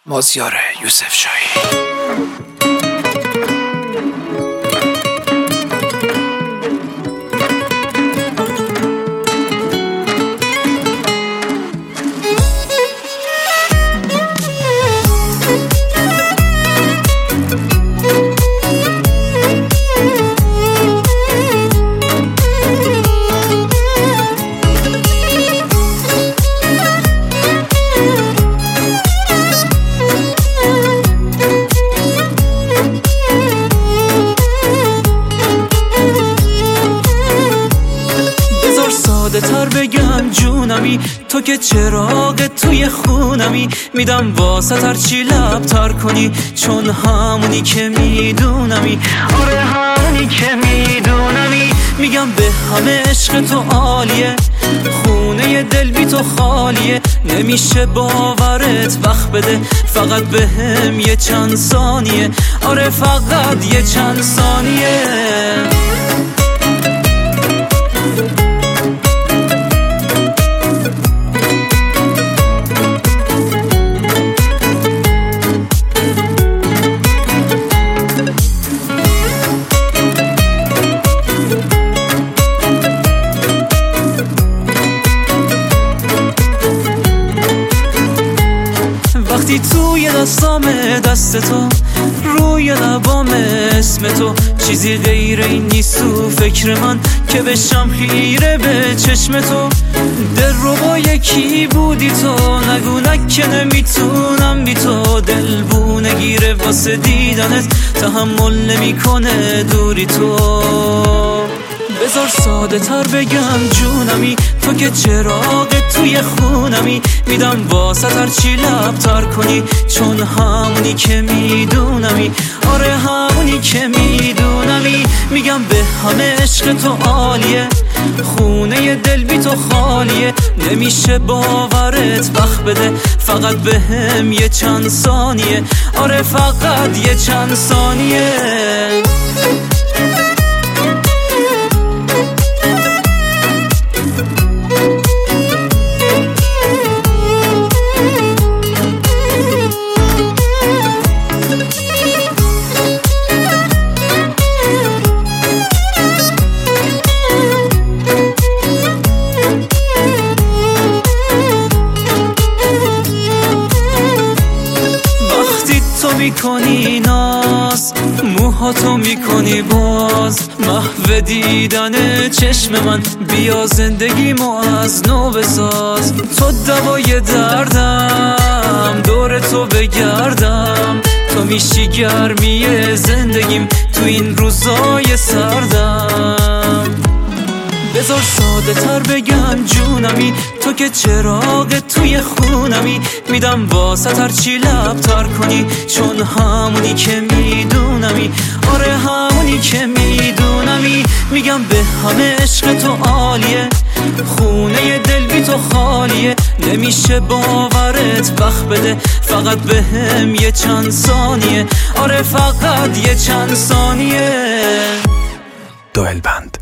مازیار یوسف شاهی. ساده تر بگم جونمی، تو که چراغ توی خونمی، میدم واسه هرچی لب تر کنی، چون همونی که میدونمی. آره همونی که میدونمی. میگم به همه عشق تو عالیه، خونه دل بی تو خالیه، نمیشه باورت وقت بده، فقط به هم یه چند ثانیه. آره فقط یه چند ثانیه. وقتی توی دستام دست تو، روی لبام اسم تو، چیزی غیر این نیست تو فکر من که بشم خیره به چشم تو. دل رو با یکی بودی تو، نگو که نمیتونم بی تو، دل بو نگیره واسه دیدنت، تحمل نمیکنه دوری تو. بذار ساده تر بگم جونمی، تو که چراغ توی خونمی، میدم واسه هرچی لب تر کنی، چون همونی که میدونمی. آره همونی که میدونمی. میگم به همه عشق تو عالیه، خونه دل بی تو خالیه، نمیشه باورت وقت بده، فقط به هم یه چند ثانیه. آره فقط یه چند ثانیه. میکنی ناز، موهاتو میکنی باز، محو دیدن چشم من، بیا زندگیمو از نو بساز. تو دوای دردم، دور تو بگردم، تو میشی گرمی زندگیم تو این روزای سردم. بذار ساده تر بگم جونمی، تو که چراغ توی خونمی، میدم واسه هرچی لب تر کنی، چون همونی که میدونمی. آره همونی که میدونمی. میگم به همه عشق تو عالیه، خونه دل بی تو خالیه، نمیشه باورت وقت بده، فقط به هم یه چند ثانیه. آره فقط یه چند ثانیه. دوئل بند.